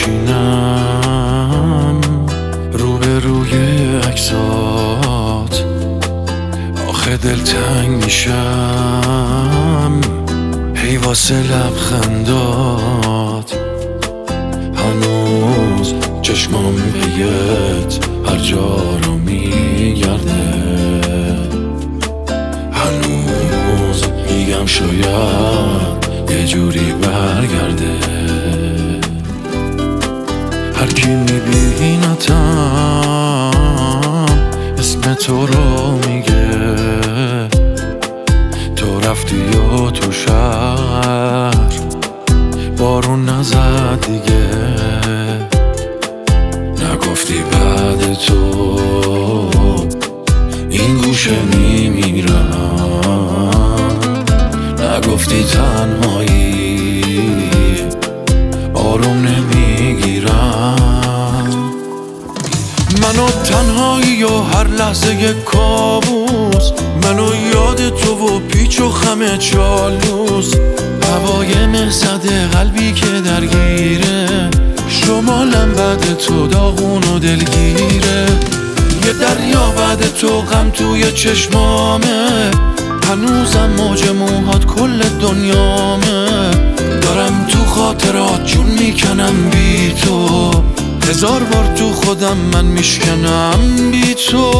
میشینم روبروی عکسات، آخه دلتنگ میشم هی واسه لبخندات. هنوز چشمام بهت هر جا رو میگرده، هنوز میگم شاید یه جوری برگرده. هر کی میبینتم اسم تو رو میگه، تو رفتی و تو شهر بارون نزد دیگه. نگفتی بعد تو این گوشه میمیرم، نگفتی تنهایی آروم نمیگیرم. منو تنهایی و هر لحظه یک کابوس، منو یاد تو و پیچ و خم چالوس. هوای مهزد قلبی که درگیره، شمالم بعد تو داغون و دلگیره. یه دریا بعد تو غم توی چشمامه، هنوزم موج موهات کل دنیامه. دارم تو خاطرات جون میکنم بی تو، هزار بار تو خودم من میشکنم بی تو.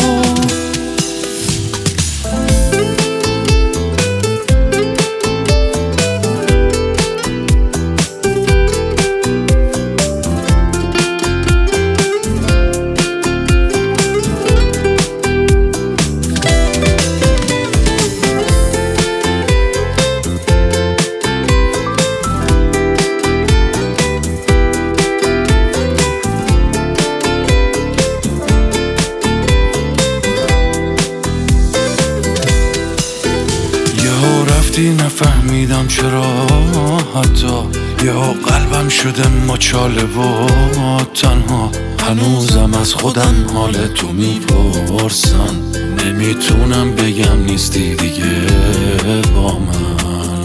نفهمیدم چرا، حتی یا قلبم شده مچاله و تنها. هنوزم از خودم حال تو میپرسم، نمیتونم بگم نیستی دیگه با من،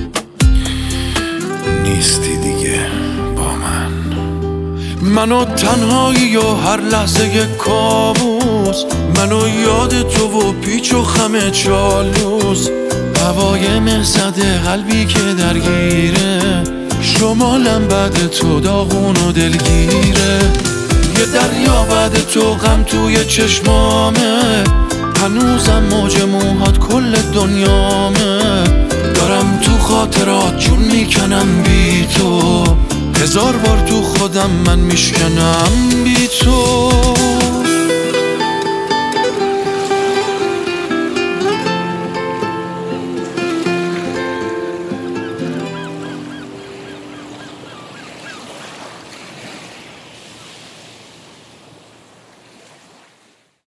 نیستی دیگه با من. منو تنهایی و هر لحظه یک کابوس، منو یاد تو و پیچ و خم چالوس. هوای مهزد قلبی که درگیره، شمالم بعد تو داغون و دلگیره. یه دریا بعد تو غم توی چشمامه، هنوزم موج موهات کل دنیامه. دارم تو خاطرات جون میکنم بی تو، هزار بار تو خودم من میشکنم بی تو.